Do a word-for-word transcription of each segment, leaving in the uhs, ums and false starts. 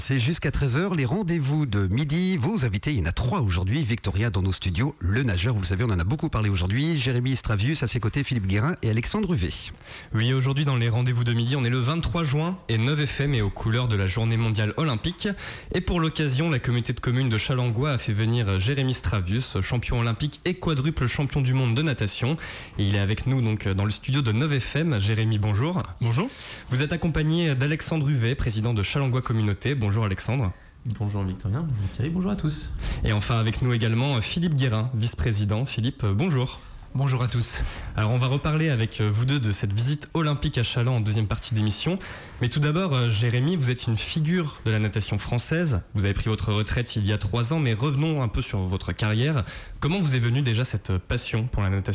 C'est jusqu'à treize heures, les rendez-vous de midi. Vos invités, il y en a trois aujourd'hui. Victoria dans nos studios, le nageur, vous le savez, on en a beaucoup parlé aujourd'hui. Jérémy Stravius, à ses côtés, Philippe Guérin et Alexandre Huvet. Oui, aujourd'hui dans les rendez-vous de midi, on est le vingt-trois juin et neuf F M est aux couleurs de la journée mondiale olympique. Et pour l'occasion, la communauté de communes de Challengois a fait venir Jérémy Stravius, champion olympique et quadruple champion du monde de natation. Et il est avec nous donc dans le studio de neuf F M. Jérémy, bonjour. Bonjour. Vous êtes accompagné d'Alexandre Huvet, président de Challengois Communauté. Bonjour Alexandre. Bonjour Victoria, bonjour Thierry, bonjour à tous. Et enfin avec nous également Philippe Guérin, vice-président. Philippe, bonjour. Bonjour à tous. Alors on va reparler avec vous deux de cette visite olympique à Chalon en deuxième partie d'émission. Mais tout d'abord, Jérémy, vous êtes une figure de la natation française. Vous avez pris votre retraite il y a trois ans, mais revenons un peu sur votre carrière. Comment vous est venue déjà cette passion pour la natation ?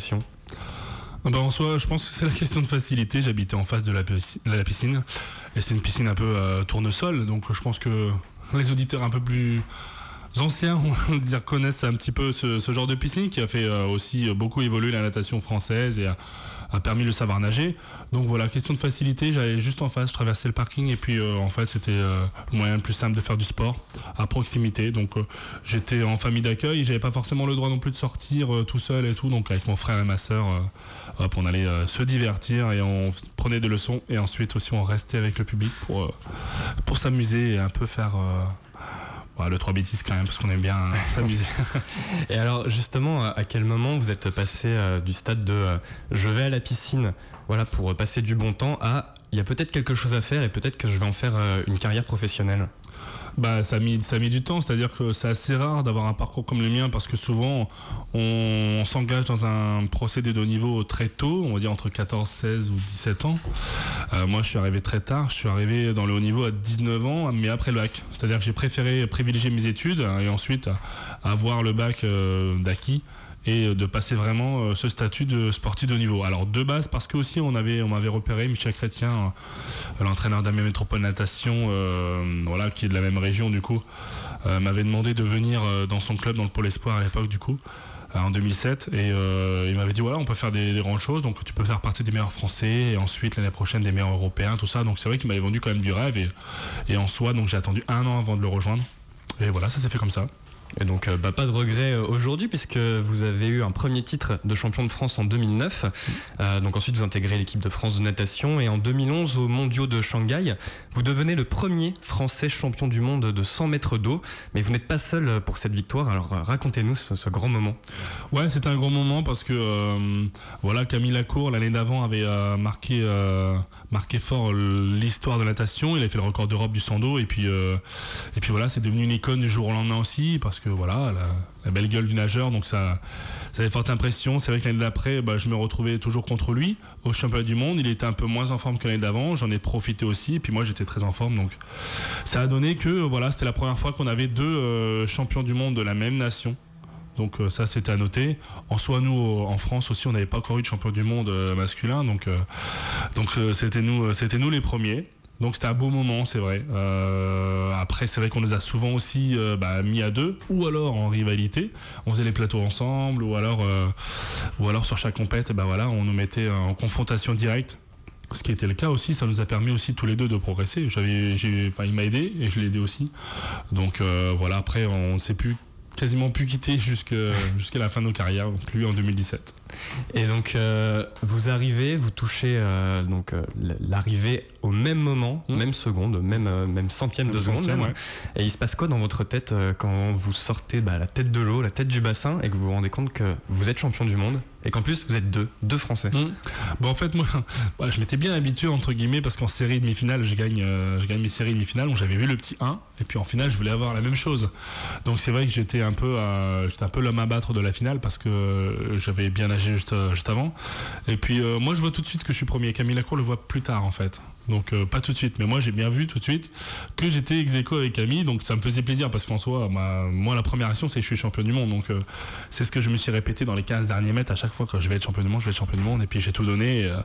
Ben en soi, je pense que c'est la question de facilité. J'habitais en face de la, piscine, la piscine et c'était une piscine un peu euh, tournesol. Donc je pense que les auditeurs un peu plus anciens, on va dire, connaissent un petit peu ce, ce genre de piscine qui a fait euh, aussi beaucoup évoluer la natation française et a, a permis le savoir nager. Donc voilà, question de facilité, j'allais juste en face, je traversais le parking et puis euh, en fait c'était euh, le moyen le plus simple de faire du sport à proximité. Donc euh, j'étais en famille d'accueil, j'avais pas forcément le droit non plus de sortir euh, tout seul et tout, donc avec mon frère et ma sœur, euh, hop, on allait euh, se divertir et on prenait des leçons et ensuite aussi on restait avec le public pour, euh, pour s'amuser et un peu faire... Euh, Ouais, le trois bêtises quand même, parce qu'on aime bien euh, s'amuser. Et alors justement, à quel moment vous êtes passé euh, du stade de euh, je vais à la piscine, voilà, pour passer du bon temps, à il y a peut-être quelque chose à faire et peut-être que je vais en faire euh, une carrière professionnelle? Bah, ça a mis, ça a mis du temps, c'est-à-dire que c'est assez rare d'avoir un parcours comme le mien parce que souvent on, on s'engage dans un procédé de haut niveau très tôt, on va dire entre quatorze, seize ou dix-sept ans. Euh, moi je suis arrivé très tard, je suis arrivé dans le haut niveau à dix-neuf ans, mais après le bac. C'est-à-dire que j'ai préféré privilégier mes études et ensuite avoir le bac euh, d'acquis et de passer vraiment ce statut de sportif de haut niveau. Alors de base parce que aussi on avait on m'avait repéré Michel Chrétien, l'entraîneur d'Amiens Métropole Natation, euh, voilà, qui est de la même région du coup, euh, m'avait demandé de venir dans son club dans le pôle espoir à l'époque du coup, en deux mille sept, et euh, il m'avait dit voilà, on peut faire des, des grandes choses, donc tu peux faire partie des meilleurs français et ensuite l'année prochaine des meilleurs européens, tout ça. Donc c'est vrai qu'il m'avait vendu quand même du rêve et, et en soi donc j'ai attendu un an avant de le rejoindre et voilà, ça s'est fait comme ça. Et donc bah, pas de regret aujourd'hui puisque vous avez eu un premier titre de champion de France en deux mille neuf. Euh, donc ensuite vous intégrez l'équipe de France de natation et en deux mille onze aux mondiaux de Shanghai, vous devenez le premier français champion du monde de cent mètres d'eau. Mais vous n'êtes pas seul pour cette victoire, alors racontez-nous ce, ce grand moment. Ouais, c'était un grand moment parce que euh, voilà, Camille Lacour l'année d'avant avait euh, marqué, euh, marqué fort l'histoire de la natation. Il a fait le record d'Europe du cent d'eau et puis, euh, et puis voilà, c'est devenu une icône du jour au lendemain aussi parce que voilà, la, la belle gueule du nageur, donc ça, ça avait forte impression. C'est vrai que l'année d'après, bah, je me retrouvais toujours contre lui au championnat du monde. Il était un peu moins en forme que l'année d'avant, j'en ai profité aussi, et puis moi j'étais très en forme, donc ça a donné que voilà, c'était la première fois qu'on avait deux euh, champions du monde de la même nation. Donc euh, ça c'était à noter. En soi nous euh, en France aussi on n'avait pas encore eu de champion du monde euh, masculin, donc, euh, donc euh, c'était, nous, c'était nous les premiers. Donc c'était un beau moment, c'est vrai. Euh, après, c'est vrai qu'on nous a souvent aussi euh, bah, mis à deux, ou alors en rivalité. On faisait les plateaux ensemble, ou alors, euh, ou alors sur chaque compète, bah, voilà, on nous mettait en confrontation directe. Ce qui était le cas aussi, ça nous a permis aussi tous les deux de progresser. J'avais, j'ai, enfin, il m'a aidé et je l'ai aidé aussi. Donc euh, voilà, après, on ne s'est plus quasiment pu quitter jusqu'à, jusqu'à la fin de nos carrières, donc lui en deux mille dix-sept. Et donc euh, vous arrivez, vous touchez euh, donc euh, l'arrivée au même moment, mmh. même seconde, même euh, même centième de seconde. Centième, ouais. Et il se passe quoi dans votre tête euh, quand vous sortez bah, la tête de l'eau, la tête du bassin, et que vous vous rendez compte que vous êtes champion du monde et qu'en plus vous êtes deux, deux Français. Mmh. Bon en fait moi, bah, je m'étais bien habitué entre guillemets parce qu'en série demi-finale, je gagne, euh, je gagne mes séries demi-finales, donc j'avais vu le petit un et puis en finale je voulais avoir la même chose. Donc c'est vrai que j'étais un peu, euh, j'étais un peu l'homme à battre de la finale parce que euh, j'avais bien nagé juste, euh, juste avant. Et puis euh, moi je vois tout de suite que je suis premier. Camille Lacour le voit plus tard en fait. Donc euh, pas tout de suite, mais moi j'ai bien vu tout de suite que j'étais ex aequo avec Camille, donc ça me faisait plaisir parce qu'en soi, ma, moi la première action c'est que je suis champion du monde, donc euh, c'est ce que je me suis répété dans les quinze derniers mètres à chaque fois que je vais être champion du monde, je vais être champion du monde, et puis j'ai tout donné et, euh,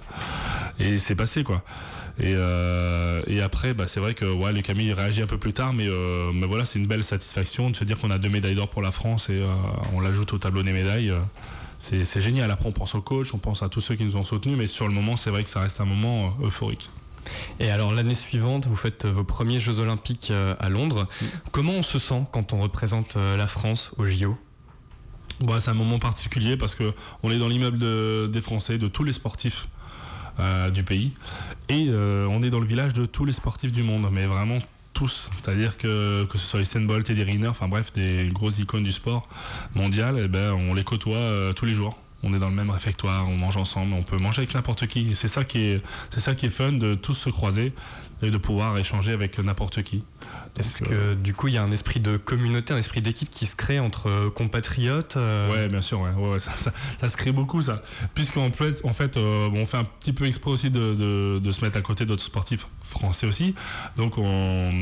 et c'est passé quoi. Et, euh, et après bah, c'est vrai que ouais, les Camille réagit un peu plus tard, mais, euh, mais voilà, c'est une belle satisfaction de se dire qu'on a deux médailles d'or pour la France et euh, on l'ajoute au tableau des médailles. Euh, C'est, c'est génial. Après, on pense au coach, on pense à tous ceux qui nous ont soutenus, mais sur le moment, c'est vrai que ça reste un moment euh, euphorique. Et alors l'année suivante, vous faites vos premiers Jeux Olympiques à Londres. Mmh. Comment on se sent quand on représente la France aux J O ? Bon, c'est un moment particulier parce qu'on est dans l'immeuble de, des Français, de tous les sportifs euh, du pays. Et euh, on est dans le village de tous les sportifs du monde, mais vraiment tous. C'est-à-dire que, que ce soit Usain Bolt, Teddy Riner, enfin bref, des grosses icônes du sport mondial, eh ben, on les côtoie euh, tous les jours. On est dans le même réfectoire, on mange ensemble, on peut manger avec n'importe qui. Et c'est ça qui est, c'est ça qui est fun, de tous se croiser et de pouvoir échanger avec n'importe qui. Est-ce Donc, que euh... du coup il y a un esprit de communauté, un esprit d'équipe qui se crée entre compatriotes euh... Ouais, bien sûr, ouais, ouais, ça, ça, ça se crée beaucoup ça. Puisqu'en fait, en fait euh, on fait un petit peu exprès aussi de, de, de se mettre à côté d'autres sportifs français aussi. Donc on,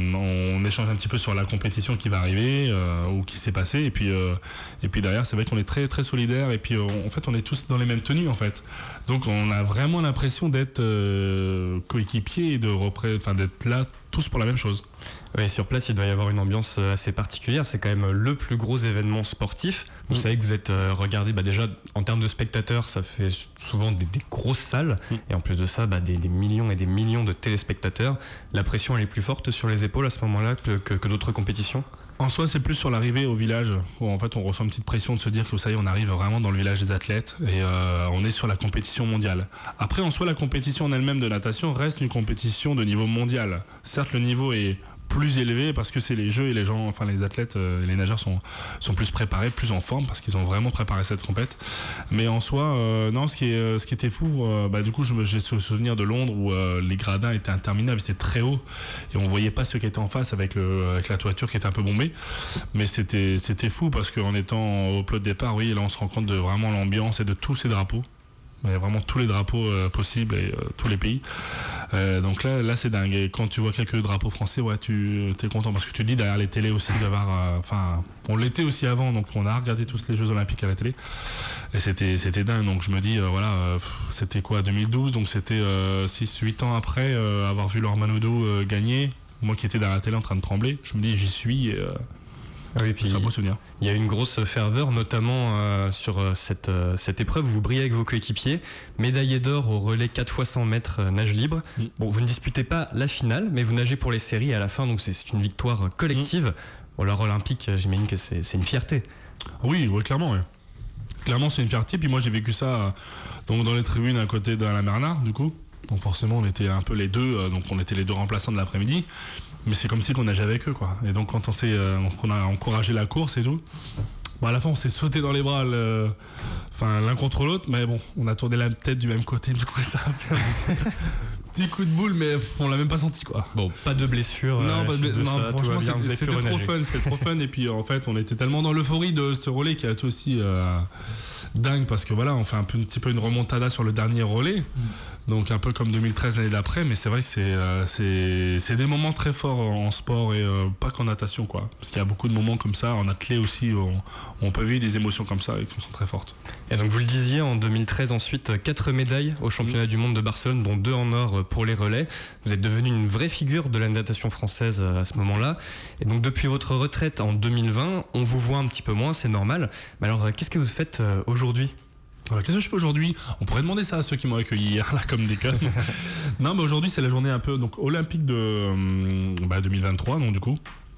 on échange un petit peu sur la compétition qui va arriver euh, ou qui s'est passée. Et puis, euh, et puis derrière, c'est vrai qu'on est très très solidaires. Et puis euh, en fait, on est tous dans les mêmes tenues en fait. Donc on a vraiment l'impression d'être euh, coéquipiers et de repré- enfin, d'être là tous pour la même chose. Oui, sur place, il doit y avoir une ambiance assez particulière. C'est quand même le plus gros événement sportif. Vous mmh. savez que vous êtes euh, regardé, bah déjà en termes de spectateurs, ça fait souvent des, des grosses salles. Mmh. Et en plus de ça, bah, des, des millions et des millions de téléspectateurs. La pression, elle est plus forte sur les épaules à ce moment-là que, que, que d'autres compétitions ? En soi, c'est plus sur l'arrivée au village où en fait on ressent une petite pression de se dire que ça y est, on arrive vraiment dans le village des athlètes et euh, on est sur la compétition mondiale. Après, en soi, la compétition en elle-même de natation reste une compétition de niveau mondial. Certes, le niveau est plus élevé parce que c'est les jeux et les gens, enfin les athlètes, euh, les nageurs sont sont plus préparés, plus en forme parce qu'ils ont vraiment préparé cette compète. Mais en soi, euh, non, ce qui est ce qui était fou, euh, bah du coup, je me, j'ai ce souvenir de Londres où euh, les gradins étaient interminables, c'était très haut et on voyait pas ceux qui étaient en face avec le avec la toiture qui était un peu bombée. Mais c'était c'était fou parce qu'en étant au plot de départ, oui, là on se rend compte de vraiment l'ambiance et de tous ces drapeaux. Il y a vraiment tous les drapeaux euh, possibles et euh, tous les pays. Euh, donc là, là c'est dingue. Et quand tu vois quelques drapeaux français, ouais, tu es content parce que tu te dis derrière les télés aussi d'avoir. Enfin, euh, on l'était aussi avant, donc on a regardé tous les Jeux Olympiques à la télé. Et c'était c'était dingue. Donc je me dis, euh, voilà, euh, c'était quoi, deux mille douze, donc c'était euh, six huit ans après euh, avoir vu Laure Manodou euh, gagner. Moi qui étais derrière la télé en train de trembler, je me dis, j'y suis. Et, euh, Ah oui, puis c'est un beau souvenir. Il y a une grosse ferveur, notamment euh, sur euh, cette, euh, cette épreuve où vous brillez avec vos coéquipiers. Médaillé d'or au relais quatre fois cent mètres euh, nage libre. Mm. Bon, vous ne disputez pas la finale, mais vous nagez pour les séries à la fin, donc c'est, c'est une victoire collective. Mm. Bon, l'or olympique, j'imagine que c'est, c'est une fierté. Oui, oui, clairement, oui. Clairement, c'est une fierté. Puis moi, j'ai vécu ça euh, donc dans les tribunes à côté de la Bernard, du coup. Donc forcément, on était un peu les deux, euh, donc on était les deux remplaçants de l'après-midi. Mais c'est comme si on nageait avec eux, quoi. Et donc quand on s'est, euh, on a encouragé la course et tout, bon, à la fin on s'est sauté dans les bras, le... enfin l'un contre l'autre, mais bon, on a tourné la tête du même côté, du coup ça a fait un petit coup de boule, mais on l'a même pas senti, quoi. Bon, pas de blessure. Non, euh, pas de blessure. Non, ça, franchement, bien, c'était, c'était trop fun, c'était trop fun. Et puis en fait, on était tellement dans l'euphorie de ce relais qui a été aussi euh, dingue parce que voilà, on fait un, peu, un petit peu une remontada sur le dernier relais. Mm. Donc un peu comme deux mille treize l'année d'après, mais c'est vrai que c'est, euh, c'est, c'est des moments très forts en sport et euh, pas qu'en natation, quoi. Parce qu'il y a beaucoup de moments comme ça, en athlée aussi, où on, on peut vivre des émotions comme ça et qui sont très fortes. Et donc vous le disiez, en deux mille treize ensuite, quatre médailles au championnat mmh. du monde de Barcelone, dont deux en or pour les relais. Vous êtes devenu une vraie figure de la natation française à ce moment-là. Et donc depuis votre retraite en deux mille vingt, on vous voit un petit peu moins, c'est normal. Mais alors qu'est-ce que vous faites aujourd'hui ? Alors, qu'est-ce que je fais aujourd'hui ? On pourrait demander ça à ceux qui m'ont accueilli hier, là, comme des connes. Non, mais aujourd'hui, c'est la journée un peu donc, olympique de euh, bah, deux mille vingt-trois, donc du coup.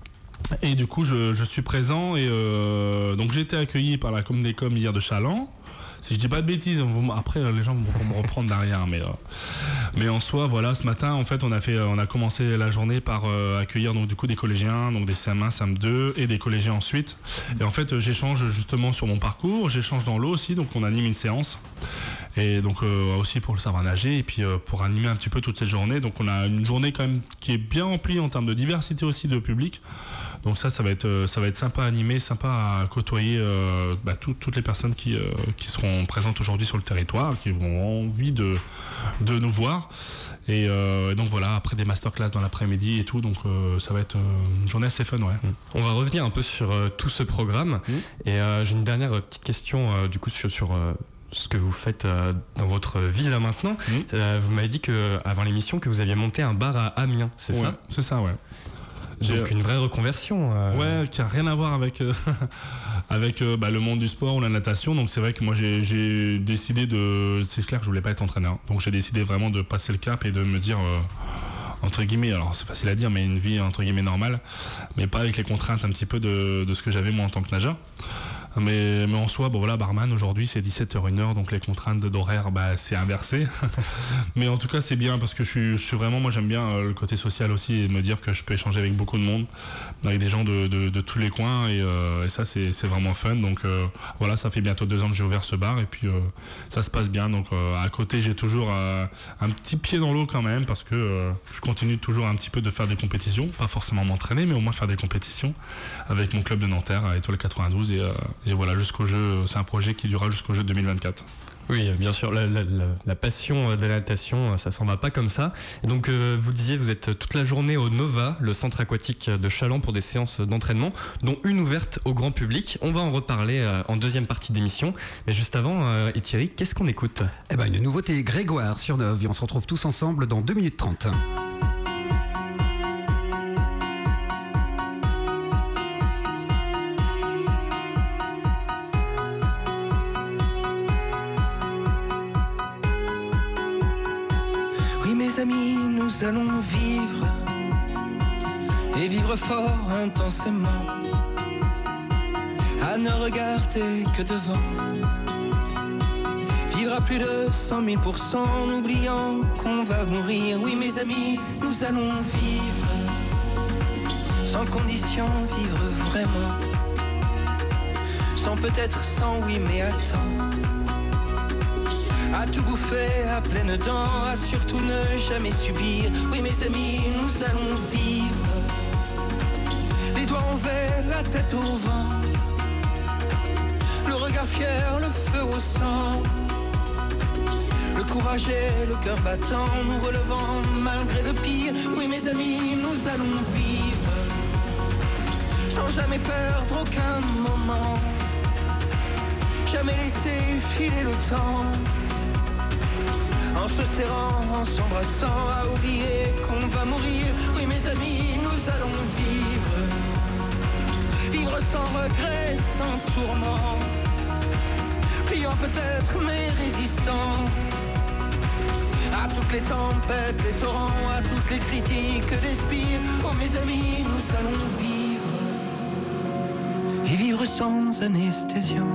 Et du coup, je, je suis présent. Et euh, donc, j'ai été accueilli par la Com des Com hier de Chaland. Si je dis pas de bêtises, vous, après les gens vont me reprendre derrière, mais euh, mais en soi, voilà, ce matin, en fait, on a fait, on a commencé la journée par euh, accueillir donc du coup des collégiens, donc des C M un, C M deux et des collégiens ensuite. Et en fait, j'échange justement sur mon parcours, j'échange dans l'eau aussi, donc on anime une séance. Et donc euh, aussi pour le savoir nager et puis euh, pour animer un petit peu toute cette journée. Donc on a une journée quand même qui est bien remplie en termes de diversité aussi de public. Donc ça, ça va être, ça va être sympa à animer, sympa à côtoyer euh, bah, tout, toutes les personnes qui, euh, qui seront présentes aujourd'hui sur le territoire, qui auront envie de, de nous voir. Et, euh, et donc voilà, après des masterclass dans l'après-midi et tout, donc euh, ça va être une journée assez fun, ouais. On va revenir un peu sur euh, tout ce programme. Mmh. Et euh, j'ai une dernière petite question euh, du coup sur... sur euh ce que vous faites euh, dans votre vie là maintenant. Mmh. Euh, vous m'avez dit que avant l'émission que vous aviez monté un bar à Amiens, c'est ouais, ça ? C'est ça, ouais. Donc une vraie reconversion. Euh... Ouais, qui a rien à voir avec euh, avec euh, bah, le monde du sport ou la natation. Donc c'est vrai que moi j'ai, j'ai décidé de, c'est clair que je voulais pas être entraîneur. Donc j'ai décidé vraiment de passer le cap et de me dire euh, entre guillemets, alors c'est facile à dire, mais une vie entre guillemets normale, mais pas avec les contraintes un petit peu de, de ce que j'avais moi en tant que nageur. Mais, mais en soi, bon voilà, barman aujourd'hui c'est dix-sept heures une heure, donc les contraintes d'horaire bah, c'est inversé. Mais en tout cas c'est bien parce que je suis, je suis vraiment, moi j'aime bien euh, le côté social aussi et me dire que je peux échanger avec beaucoup de monde, avec des gens de, de, de tous les coins et, euh, et ça c'est, c'est vraiment fun. Donc euh, voilà, ça fait bientôt deux ans que j'ai ouvert ce bar et puis euh, ça se passe bien. Donc euh, à côté j'ai toujours euh, un petit pied dans l'eau quand même parce que euh, je continue toujours un petit peu de faire des compétitions, pas forcément m'entraîner mais au moins faire des compétitions avec mon club de Nanterre à Étoile quatre-vingt-douze et euh, Et voilà, jusqu'au jeu, c'est un projet qui durera jusqu'au jeu deux mille vingt-quatre. Oui, bien sûr, la, la, la, la passion de la natation, ça s'en va pas comme ça. Et donc, euh, vous disiez, vous êtes toute la journée au Nova, le centre aquatique de Challans, pour des séances d'entraînement, dont une ouverte au grand public. On va en reparler euh, en deuxième partie d'émission. Mais juste avant, euh, et Thierry, qu'est-ce qu'on écoute ? Eh ben, une nouveauté, Grégoire sur Neuve. Et on se retrouve tous ensemble dans deux minutes trente. Amis, nous allons vivre et vivre fort intensément, à ne regarder que devant, vivre à plus de cent mille pour cent en oubliant qu'on va mourir. Oui mes amis, nous allons vivre sans condition, vivre vraiment, sans peut-être sans oui mais attends, à tout bouffer à pleines dents, à surtout ne jamais subir. Oui mes amis, nous allons vivre les doigts envers, la tête au vent, le regard fier, le feu au sang, le courage et le cœur battant, nous relevant malgré le pire. Oui mes amis, nous allons vivre sans jamais perdre aucun moment, jamais laisser filer le temps, en se serrant, en s'embrassant, à oublier qu'on va mourir. Oui mes amis, nous allons vivre, vivre sans regret, sans tourment, pliant peut-être mais résistant à toutes les tempêtes, les torrents, à toutes les critiques des spires. Oh mes amis, nous allons vivre, et vivre sans anesthésiant,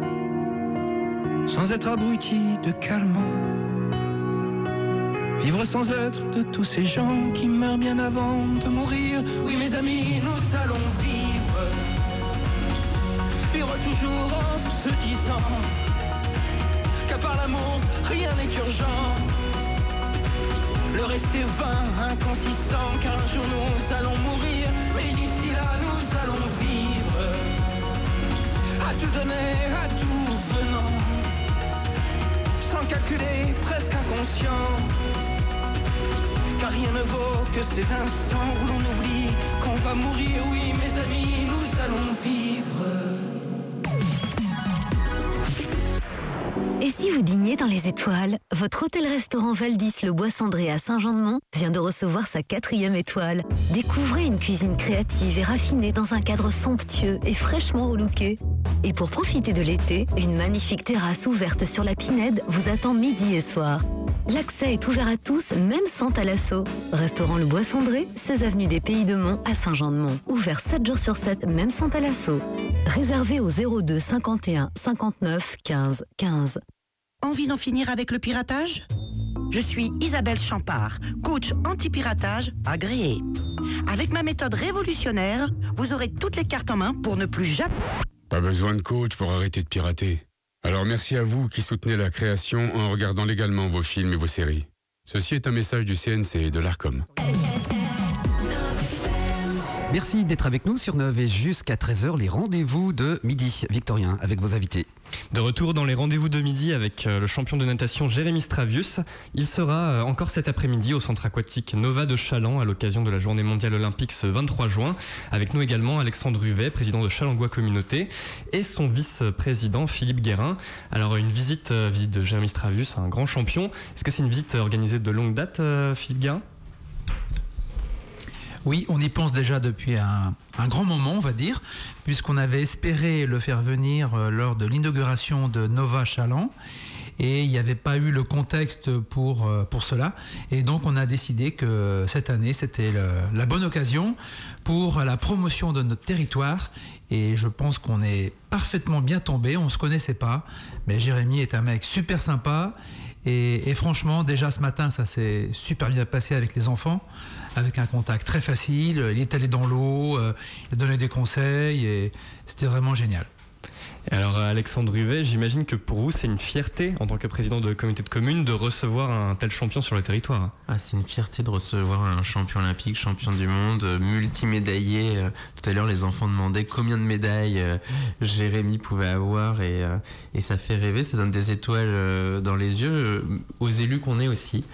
sans être abruti de calmant, vivre sans être de tous ces gens qui meurent bien avant de mourir. Oui mes amis, nous allons vivre, vivre toujours en se disant qu'à part l'amour, rien n'est urgent, le rester vain, inconsistant, car un jour nous allons mourir. Mais d'ici là nous allons vivre, à tout donner, à tout venant, sans calculer, presque inconscient, car rien ne vaut que ces instants où l'on oublie qu'on va mourir. Oui mes amis, nous allons vivre. Et si vous dîniez dans les étoiles, votre hôtel-restaurant Valdis Le Bois Cendré à Saint-Jean-de-Mont vient de recevoir sa quatrième étoile. Découvrez une cuisine créative et raffinée dans un cadre somptueux et fraîchement relooké. Et pour profiter de l'été, une magnifique terrasse ouverte sur la Pinède vous attend midi et soir. L'accès est ouvert à tous, même sans thalasso. Restaurant Le Bois Cendré, seize avenue des Pays de Mont à Saint-Jean-de-Mont. Ouvert sept jours sur sept, même sans thalasso. Réservé au zéro deux cinquante et un cinquante-neuf quinze quinze. Envie d'en finir avec le piratage ? Je suis Isabelle Champard, coach anti-piratage agréée. Avec ma méthode révolutionnaire, vous aurez toutes les cartes en main pour ne plus jamais... Pas besoin de coach pour arrêter de pirater. Alors merci à vous qui soutenez la création en regardant légalement vos films et vos séries. Ceci est un message du C N C et de l'Arcom. Merci d'être avec nous sur Neuve et jusqu'à treize heures, les rendez-vous de midi. Victorien, avec vos invités. De retour dans les rendez-vous de midi avec le champion de natation Jérémy Stravius. Il sera encore cet après-midi au centre aquatique Nova de Challans à l'occasion de la journée mondiale olympique ce vingt-trois juin. Avec nous également Alexandre Huvet, président de Challangois Communauté, et son vice-président Philippe Guérin. Alors une visite, visite de Jérémy Stravius, un grand champion. Est-ce que c'est une visite organisée de longue date, Philippe Guérin ? Oui, on y pense déjà depuis un, un grand moment, on va dire, puisqu'on avait espéré le faire venir euh, lors de l'inauguration de Nova Chaland. Et il n'y avait pas eu le contexte pour, euh, pour cela. Et donc, on a décidé que cette année, c'était le, la bonne occasion pour la promotion de notre territoire. Et je pense qu'on est parfaitement bien tombé. On ne se connaissait pas. Mais Jérémy est un mec super sympa. Et, et franchement, déjà ce matin, ça s'est super bien passé avec les enfants, avec un contact très facile. Il est allé dans l'eau, euh, il a donné des conseils et c'était vraiment génial. Alors Alexandre Huvet, j'imagine que pour vous c'est une fierté en tant que président de communauté de communes de recevoir un tel champion sur le territoire. Ah, c'est une fierté de recevoir un champion olympique, champion du monde, multimédaillé. Tout à l'heure les enfants demandaient combien de médailles Jérémy pouvait avoir et, et ça fait rêver, ça donne des étoiles dans les yeux aux élus qu'on est aussi.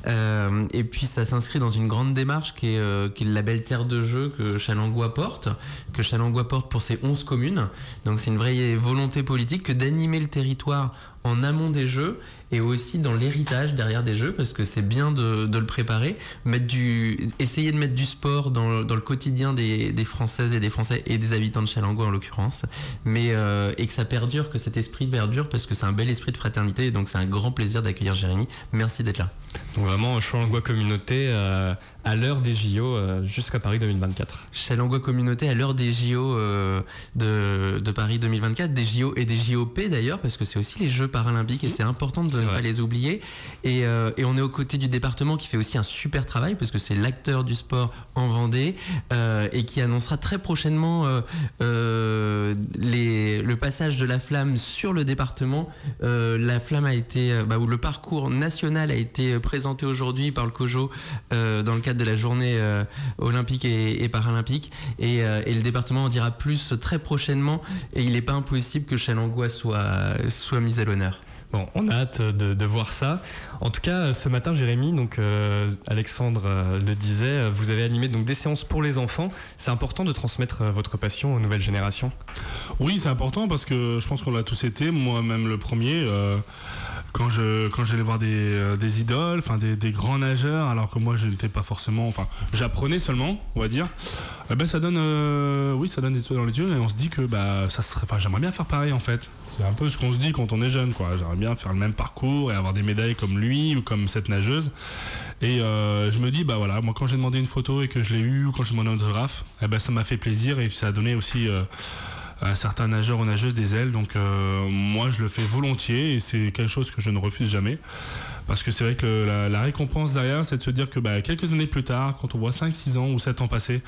Et puis ça s'inscrit dans une grande démarche qui est, qui est le label Terre de Jeu que Challengois porte, que Challengois porte pour ses onze communes. Donc c'est une vraie volonté politique que d'animer le territoire en amont des Jeux et aussi dans l'héritage derrière des Jeux, parce que c'est bien de, de le préparer, mettre du, essayer de mettre du sport dans, dans le quotidien des, des Françaises et des Français et des habitants de Challengois en l'occurrence, mais euh, et que ça perdure, que cet esprit perdure, parce que c'est un bel esprit de fraternité et donc c'est un grand plaisir d'accueillir Jérémy. Merci d'être là. Donc vraiment Challengois Communauté euh, à l'heure des J O euh, jusqu'à Paris deux mille vingt-quatre. Challengois Communauté à l'heure des J O euh, de, de Paris deux mille vingt-quatre, des J O et des J O P d'ailleurs, parce que c'est aussi les Jeux paralympiques et c'est important de ne pas les oublier. Et, euh, et on est aux côtés du département qui fait aussi un super travail, parce que c'est l'acteur du sport en Vendée euh, et qui annoncera très prochainement euh, euh, les, le passage de la flamme sur le département. Euh, la flamme a été, bah, où le parcours national a été présenté aujourd'hui par le COJO euh, dans le cadre de la journée euh, olympique et, et paralympique. Et, euh, et le département en dira plus très prochainement. Et il n'est pas impossible que Challengois soit, soit mis à l'honneur. Bon, on a hâte de, de voir ça. En tout cas, ce matin, Jérémy, donc euh, Alexandre euh, le disait, vous avez animé donc des séances pour les enfants. C'est important de transmettre euh, votre passion aux nouvelles générations. Oui, c'est important parce que je pense qu'on l'a tous été, moi-même le premier. Euh, quand je quand j'allais voir des, euh, des idoles, enfin des, des grands nageurs, alors que moi je n'étais pas forcément, enfin j'apprenais seulement, on va dire. Eh ben ça donne, euh, oui, ça donne des étoiles dans les yeux et on se dit que bah ça serait, enfin j'aimerais bien faire pareil en fait. C'est un peu ce qu'on se dit quand on est jeune, quoi. J'aimerais bien faire le même parcours et avoir des médailles comme lui ou comme cette nageuse. Et euh, je me dis, bah voilà, moi quand j'ai demandé une photo et que je l'ai eu, ou quand j'ai demandé un autographe, eh ben ça m'a fait plaisir et ça a donné aussi euh, à certains nageurs ou nageuses des ailes. Donc euh, moi je le fais volontiers et c'est quelque chose que je ne refuse jamais. Parce que c'est vrai que la, la récompense derrière, c'est de se dire que bah, quelques années plus tard, quand on voit cinq, six ans ou sept ans passés,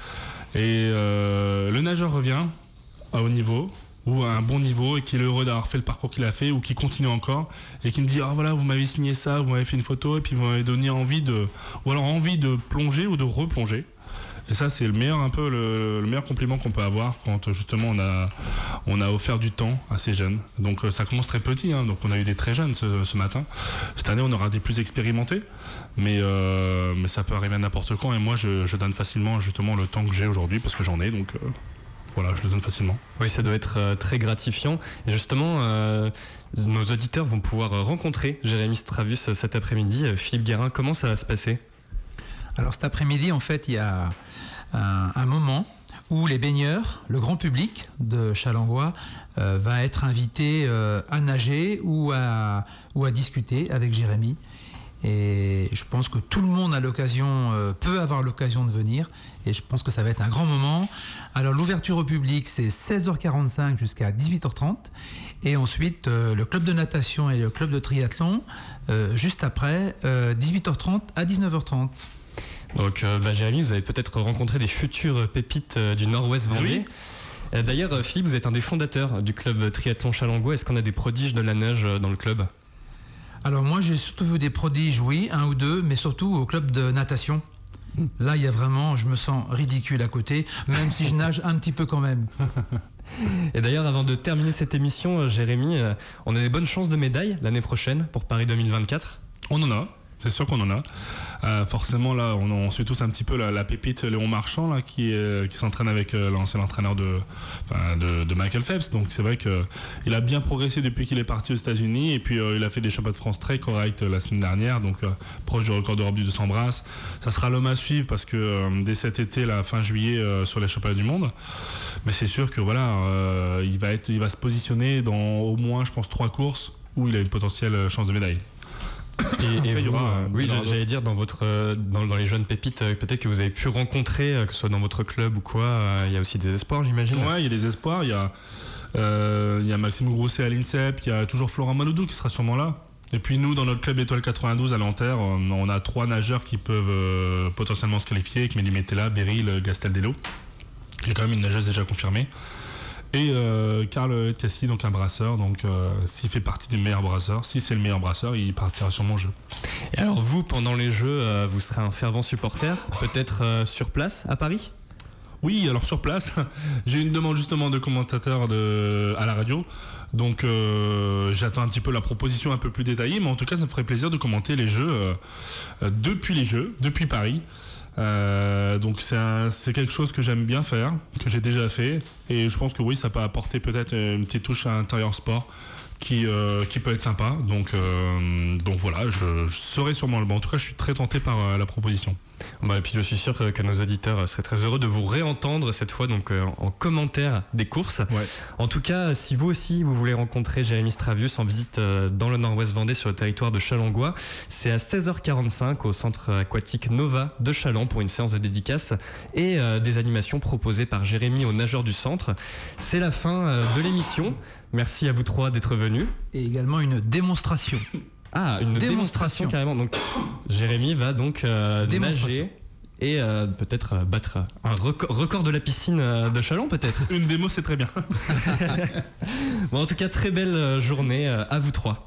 et euh, le nageur revient à haut niveau, ou à un bon niveau, et qui est heureux d'avoir fait le parcours qu'il a fait, ou qui continue encore, et qui me dit, ah voilà, vous m'avez signé ça, vous m'avez fait une photo, et puis vous m'avez donné envie de, ou alors envie de plonger ou de replonger. Et ça, c'est le meilleur, un peu le, le meilleur compliment qu'on peut avoir quand justement on a, on a offert du temps à ces jeunes. Donc ça commence très petit, hein, donc on a eu des très jeunes ce, ce matin. Cette année, on aura des plus expérimentés, mais, euh, mais ça peut arriver à n'importe quand. Et moi, je, je donne facilement justement le temps que j'ai aujourd'hui parce que j'en ai, donc euh, voilà, je le donne facilement. Oui, ça doit être euh, très gratifiant. Et justement, euh, nos auditeurs vont pouvoir rencontrer Jérémy Stravius cet après-midi. Philippe Guérin, comment ça va se passer ? Alors cet après-midi, en fait, il y a un, un moment où les baigneurs, le grand public de Challengois, euh, va être invité euh, à nager ou à, ou à discuter avec Jérémy. Et je pense que tout le monde a l'occasion, euh, peut avoir l'occasion de venir. Et je pense que ça va être un grand moment. Alors l'ouverture au public, c'est seize heures quarante-cinq jusqu'à dix-huit heures trente. Et ensuite, euh, le club de natation et le club de triathlon, euh, juste après, euh, dix-huit heures trente à dix-neuf heures trente. Donc euh, bah, Jérémy, vous avez peut-être rencontré des futures pépites euh, du Nord-Ouest Vendée. Oui. D'ailleurs, Philippe, vous êtes un des fondateurs du club triathlon Challengois. Est-ce qu'on a des prodiges de la nage dans le club ? Alors moi, j'ai surtout vu des prodiges, oui, un ou deux, mais surtout au club de natation. Là, il y a vraiment, je me sens ridicule à côté, même si je nage un petit peu quand même. Et d'ailleurs, avant de terminer cette émission, Jérémy, on a des bonnes chances de médailles l'année prochaine pour Paris deux mille vingt-quatre ? On en a. C'est sûr qu'on en a. Euh, forcément, là, on, on suit tous un petit peu la, la pépite Léon Marchand, là, qui, euh, qui s'entraîne avec euh, l'ancien entraîneur de, enfin, de, de Michael Phelps. Donc, c'est vrai qu'il a bien progressé depuis qu'il est parti aux États-Unis. Et puis, euh, il a fait des championnats de France très corrects euh, la semaine dernière. Donc, euh, proche du record d'Europe du deux cents brasses. Ça sera l'homme à suivre parce que euh, dès cet été, la fin juillet, euh, sur les championnats du monde. Mais c'est sûr que voilà, euh, il, va être, il va se positionner dans au moins, je pense, trois courses où il a une potentielle chance de médaille. Et, et Après, il y vous, aura, euh, oui, il y aura j'allais dire dans votre euh, dans, dans les jeunes pépites, euh, peut-être que vous avez pu rencontrer, euh, que ce soit dans votre club ou quoi, euh, il y a aussi des espoirs, j'imagine. Ouais, il y a des espoirs. Il y a, euh, il y a Maxime Grousset à l'INSEP, il y a toujours Florent Maloudou qui sera sûrement là. Et puis nous, dans notre club Étoile quatre-vingt-douze à Nanterre, on a trois nageurs qui peuvent euh, potentiellement se qualifier, avec Mélie Metella, Beryl, Gastaldello. Il y a quand même une nageuse déjà confirmée. Et euh, Karl Edkassi, donc un brasseur, donc euh, s'il fait partie des meilleurs brasseurs, si c'est le meilleur brasseur, il partira sur mon jeu. Et alors vous, pendant les Jeux, euh, vous serez un fervent supporter, peut-être euh, sur place à Paris ? Oui, alors sur place, j'ai une demande justement de commentateur de, à la radio, donc euh, j'attends un petit peu la proposition un peu plus détaillée, mais en tout cas ça me ferait plaisir de commenter les Jeux euh, euh, depuis les Jeux, depuis Paris. Euh, donc c'est, un, c'est quelque chose que j'aime bien faire, que j'ai déjà fait, et je pense que oui, ça peut apporter peut-être une petite touche à l'intérieur sport qui, euh, qui peut être sympa. Donc, euh, donc voilà, je, je serai sûrement le bon. En tout cas, je suis très tenté par euh, la proposition. Bah, et puis je suis sûr que, que nos auditeurs seraient très heureux de vous réentendre cette fois donc euh, en commentaire des courses. Ouais. En tout cas, si vous aussi vous voulez rencontrer Jérémy Stravius en visite euh, dans le Nord-Ouest Vendée sur le territoire de Chalongois, c'est à seize heures quarante-cinq au centre aquatique Nova de Chalon pour une séance de dédicace et euh, des animations proposées par Jérémy aux nageurs du centre. C'est la fin euh, de l'émission. Merci à vous trois d'être venus. Et également une démonstration. Ah, une démonstration, démonstration carrément. Donc, Jérémy va donc euh, nager et euh, peut-être euh, battre un record, record de la piscine euh, de Chalon, peut-être. Une démo, c'est très bien. Bon, en tout cas, très belle journée euh, à vous trois.